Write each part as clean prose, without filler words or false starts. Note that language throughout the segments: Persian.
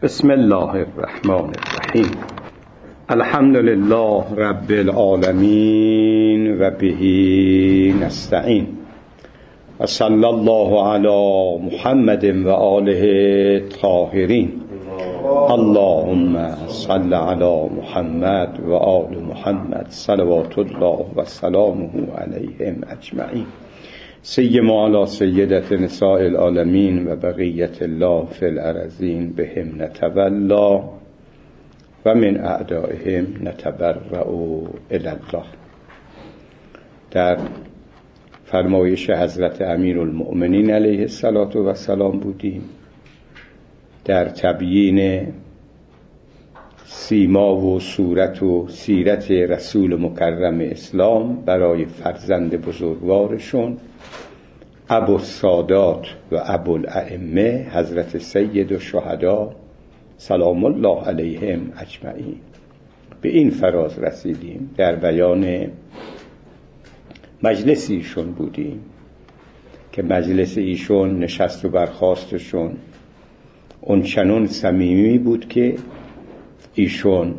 بسم الله الرحمن الرحیم. الحمد لله رب العالمین و به نستعین و صلی الله علی محمد و آله طاهرین. اللهم صل علی محمد و آل محمد صلوات الله و سلامه علیهم اجمعین. سیما علی سیدت نساء العالمین و بقیت الله فی الارضین بهم نتولا و من اعدائهم نتبرأ الی الله. در فرمایش حضرت امیرالمؤمنین علیه السلام بودیم، در تبیین سیما و صورت و سیرت رسول مکرم اسلام برای فرزند بزرگوارشون ابوالسادات و ابوالائمه حضرت سید الشهدا سلام الله علیهم اجمعین. به این فراز رسیدیم، در بیان مجلس ایشون بودیم که مجلس ایشون نشست و برخاستشون اون چنون صمیمی بود که ایشون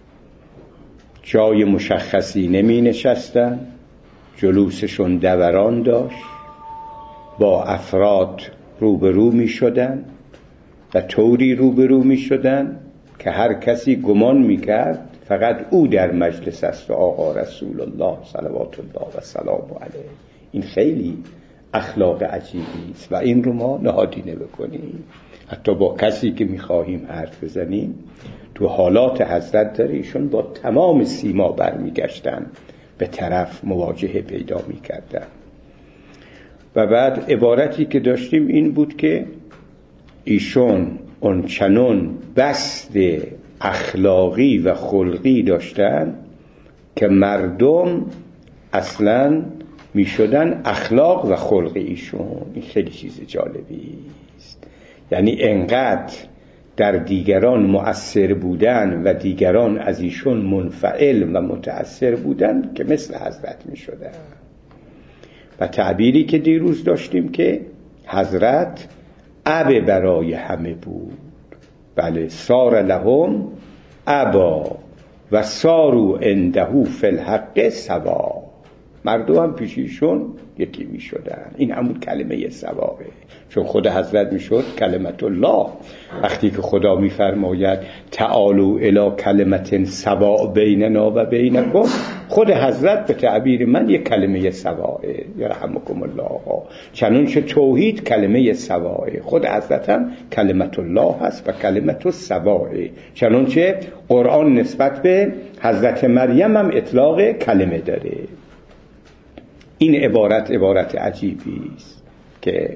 جای مشخصی نمی نشستن، جلوسشون دوران داشت، با افراد روبرو می شدن و طوری روبرو می شدن که هر کسی گمان می کرد فقط او در مجلس است و آقا رسول الله صلوات الله و سلام علیه. این خیلی اخلاق عجیبی است و این رو ما نهادینه بکنیم. حتی با کسی که می‌خواهیم حرف بزنیم تو حالات حضرت داره، ایشون با تمام سیما برمیگشتن به طرف مواجهه پیدا می‌کردن. و بعد عبارتی که داشتیم این بود که ایشون اون چنون بست اخلاقی و خلقی داشتن که مردم اصلاً میشدن اخلاق و خلق ایشون. این خیلی چیز جالبی است. یعنی انقدر در دیگران مؤثر بودن و دیگران از ایشون منفعل و متأثر بودن که مثل حضرت میشدن. و تعبیری که دیروز داشتیم که حضرت اب برای همه بود. بله، سار لهم ابا و سارو عنده فی الحق سوا. مردم هم پیشیشون یکی می شدن. این همون کلمه سواه، چون خود حضرت می شد کلمت الله. وقتی که خدا می فرماید تعالوا الی کلمت سواء بیننا و بینکم، خود حضرت به تعبیر من یک کلمه سواه. یرحمکم الله. چنانچه توحید کلمه سواه، خود حضرت هم کلمت الله هست و کلمت سواء. چنانچه قرآن نسبت به حضرت مریم هم اطلاق کلمه داره. این عبارت عجیبی است که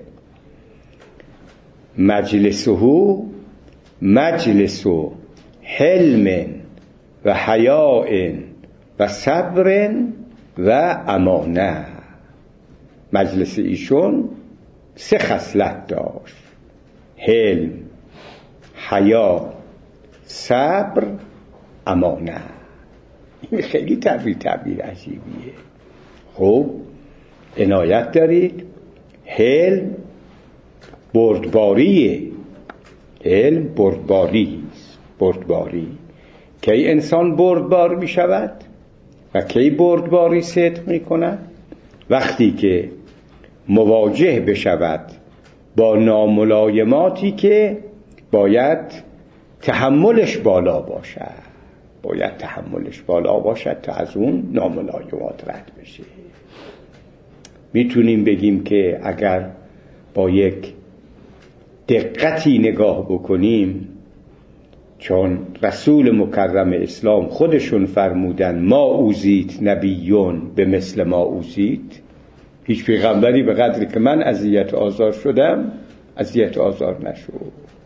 مجلسه مجلس حلم و حیاء و صبر و امانه. مجلس ایشون 3 خصلت داشت: حلم، حیا، صبر، امانه. این خیلی تعبیر عجیبیه. خب عنایت دارید، حلم بردباریه. حلم بردباری. کی انسان بردبار می شود و کی بردباری صدق می کند؟ وقتی که مواجه بشود با ناملایماتی که باید تحملش بالا باشد تا از اون ناملایمات رد بشه. میتونیم بگیم که اگر با یک دقتی نگاه بکنیم، چون رسول مکرم اسلام خودشون فرمودن ما اوذیت نبیون به مثل ما اوذیت، هیچ پیغمبری به قدری که من اذیت آزار شدم اذیت آزار نشد.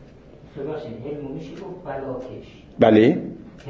بله،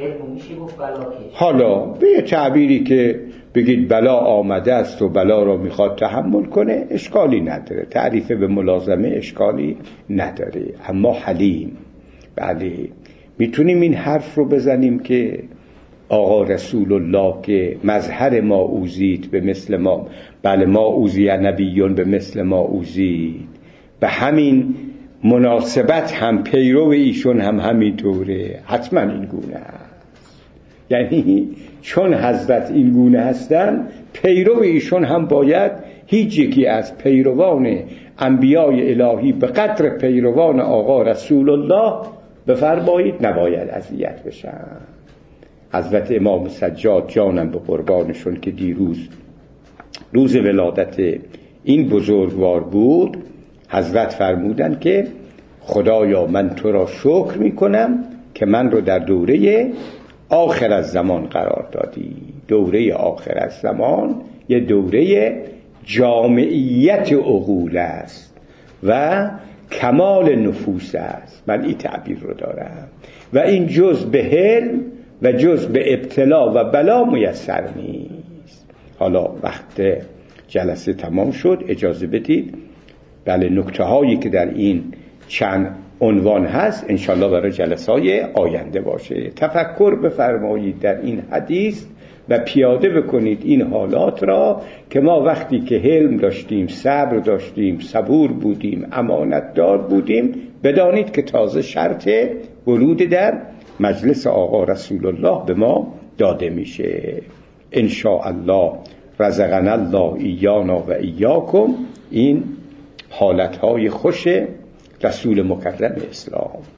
حالا به تعبیری که بگید بلا آمده است و بلا را میخواد تحمل کنه اشکالی نداره، تعریف به ملازمه اشکالی نداره. اما حلیم، بله، میتونیم این حرف رو بزنیم که آقا رسول الله که مظهر ما اوذیت به مثل ما، بله ما اوذی نبیون به مثل ما اوذیت، به همین مناسبت هم پیرو ایشون هم همینطوره، حتما این گونه هست. یعنی چون حضرت این گونه هستن، پیرو ایشون هم باید هیچ یکی از پیروان انبیای الهی به قدر پیروان آقا رسول الله بفرمایید نباید اذیت بشن. حضرت امام سجاد جانم به قربانشون که دیروز روز ولادت این بزرگوار بود، حضرت فرمودن که خدایا من تو را شکر میکنم که من رو در دوره آخر از زمان قرار دادی. دوره آخر از زمان یه دوره جامعیت عقول است و کمال نفوس است، من این تعبیر رو دارم، و این جز به حلم و جز به ابتلا و بلا میسر نیست. حالا وقت جلسه تمام شد، اجازه بدید بله نکته هایی که در این چند عنوان هست انشالله برای جلسه های آینده باشه. تفکر بفرمایید در این حدیث و پیاده بکنید این حالات را که ما وقتی که حلم داشتیم، صبر داشتیم، صبور بودیم، امانت دار بودیم، بدانید که تازه شرط ورود در مجلس آقا رسول الله به ما داده میشه. ان شاء الله رزقنا الله ایانا و ایاکم. این حالتهای خوش رسول مکرم اسلام.